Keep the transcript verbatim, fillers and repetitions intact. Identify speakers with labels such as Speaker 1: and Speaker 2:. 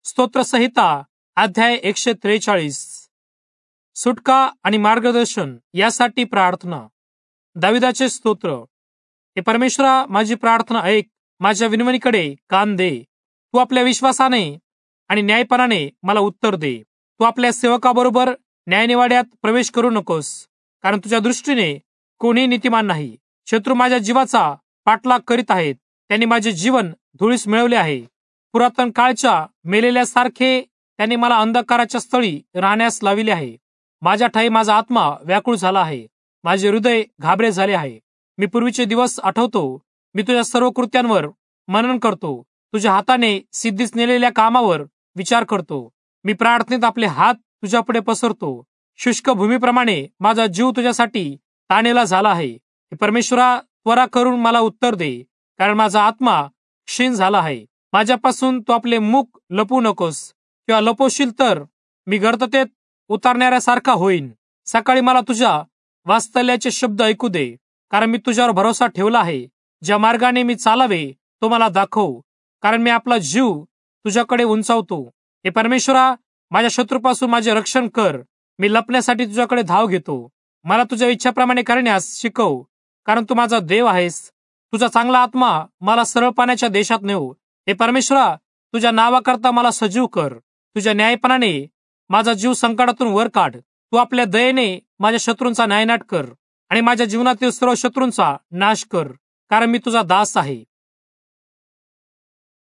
Speaker 1: स्तोत्रसंहिता अध्याय एकशे त्रेचाळीस. सुटका आणि मार्गदर्शन यासाठी प्रार्थना. दाविदाचे स्तोत्र. हे परमेश्वरा, माझी प्रार्थना ऐक, माझ्या विनवणीकडे कान दे. तू आपल्या विश्वासाने आणि न्यायपणाने मला उत्तर दे. तू आपल्या सेवकाबरोबर न्यायनिवाड्यात प्रवेश करू नकोस, कारण तुझ्या दृष्टीने कोणी नीतिमान नाही. शत्रू माझ्या जीवाचा पाठलाग करीत आहेत, त्यांनी माझे जीवन धुळीस मिळवले आहे. पुरातन काळच्या मेलेल्यासारखे त्यांनी मला अंधकाराच्या स्थळी राहण्यास लाविले आहे. माझ्या ठाई माझा आत्मा व्याकुळ झाला आहे, माझे हृदय घाबरे झाले आहे. मी पूर्वीचे दिवस आठवतो, मी तुझ्या सर्व कृत्यांवर मनन करतो, तुझ्या हाताने सिद्धीस नेलेल्या कामावर विचार करतो. मी प्रार्थनेत आपले हात तुझ्यापुढे पसरतो. शुष्क भूमीप्रमाणे माझा जीव तुझ्यासाठी ताणेला झाला आहे. हे परमेश्वरा, त्वरा करून मला उत्तर दे, कारण माझा आत्मा क्षीण झाला आहे. माझ्यापासून तू आपले मुख लपवू नकोस, किंवा लपवशील तर मी गर्दतेत उतारणाऱ्यासारखा होईन. सकाळी मला तुझ्या वात्सल्याचे शब्द ऐकू दे, कारण मी तुझ्यावर भरोसा ठेवला आहे. ज्या मार्गाने मी चालावे तो मला दाखव, कारण मी आपला जीव तुझ्याकडे उंचावतो. हे परमेश्वरा, माझ्या शत्रूपासून माझे रक्षण कर. मी लपण्यासाठी तुझ्याकडे धाव घेतो. मला तुझ्या इच्छाप्रमाणे करण्यास शिकव, कारण तू माझा देव आहेस. तुझा चांगला आत्मा मला सरळ पाण्याच्या देशात नेव. हे परमेश्वरा, तुझ्या नावाकरता मला सजीव कर. तुझ्या न्यायपणाने माझा जीव संकटातून वर काढ. तू आपल्या दयेने माझ्या शत्रूंचा न्यायनाट कर आणि माझ्या जीवनातील सर्व शत्रूंचा नाश कर, कारण मी तुझा दास आहे.